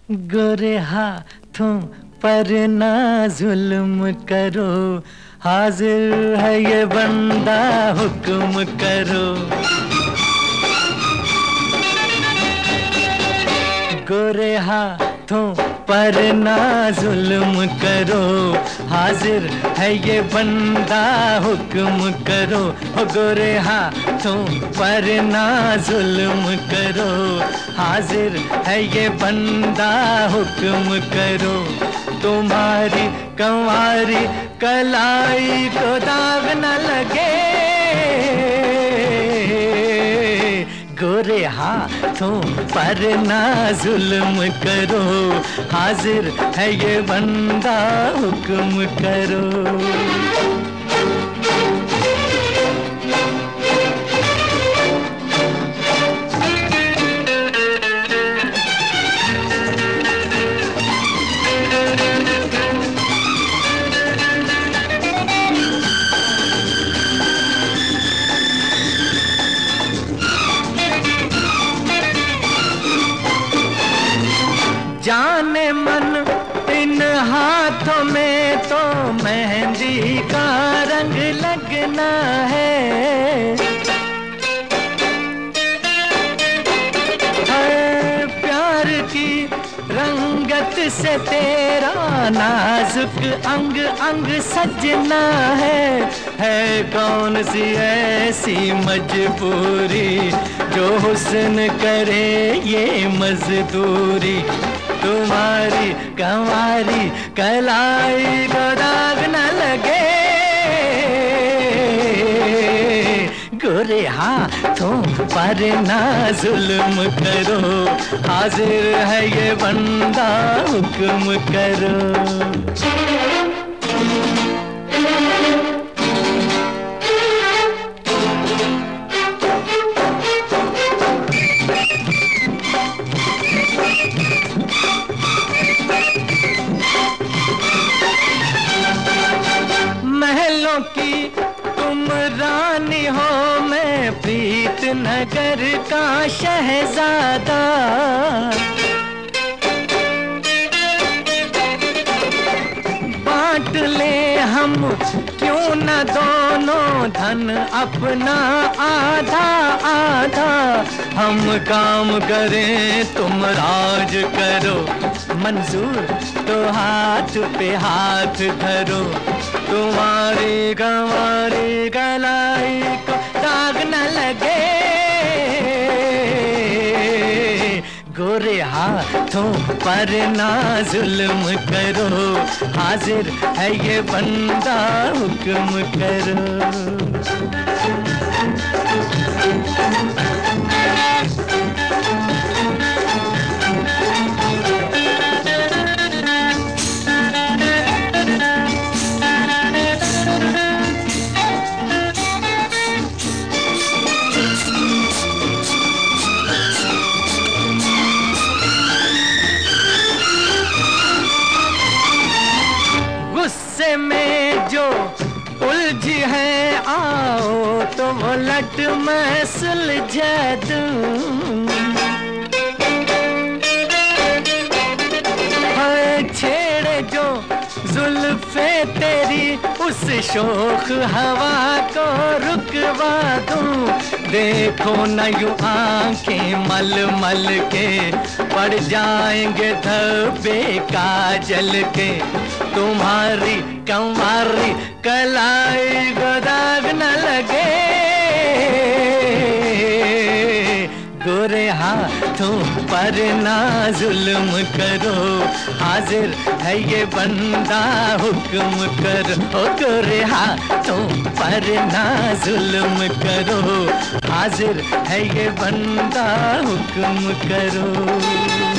गोरे हाथों पर ना जुल्म करो, हाजिर है ये बंदा, हुक्म करो। गोरे हाथों पर ना जुल्म करो, हाजिर है ये बंदा, हुक्म करो। हो गोरे हाथों पर ना जुल्म करो, हाजिर है ये बंदा, हुक्म करो। तुम्हारी कंवारी कलाई को दाग न लगे, गोरे हाथों पर ना जुल्म करो, हाजिर है ये बंदा, हुक्म करो। जाने मन इन हाथों में तो मेहंदी का रंग लगना है। प्यार की रंगत से तेरा नाजुक अंग अंग सजना है कौन सी ऐसी मजबूरी जो हुस्न करे ये मजदूरी। तुम्हारी कंवारी कलाई को दाग न लगे, गोरे हाथों पर ना जुल्म करो, हाजिर है ये बंदा, हुक्म करो। महलों की तुम रानी हो, मैं प्रीत नगर का शहजादा। बांट ले हम क्यों न दोनों धन अपना आधा आधा, हम काम करें तुम राज करो, मंजूर तो हाथ पे हाथ धरो। तुम्हारी कंवारी कलाई को दाग न लगे, गोरे हाथों पर ना जुल्म करो, हाजिर है ये बंदा, हुक्म करो। गुस्से में जो उलझी है आओ तो वो लट मैं सुलझा दूं। छेड़े जो जुल्फे तेरी उस शोख हवा को रुकवा दूं। देखो न यूं आंखें मल मल के पड़ जाएंगे धब्बे काजल के। तुम्हारी कंवारी कलाई को दाग न लगे, गोरे हाथों पर ना जुल्म करो, हाजिर है ये बंदा, हुक्म करो। गोरे हाथों पर ना जुल्म करो, हाजिर है ये बंदा, हुक्म करो।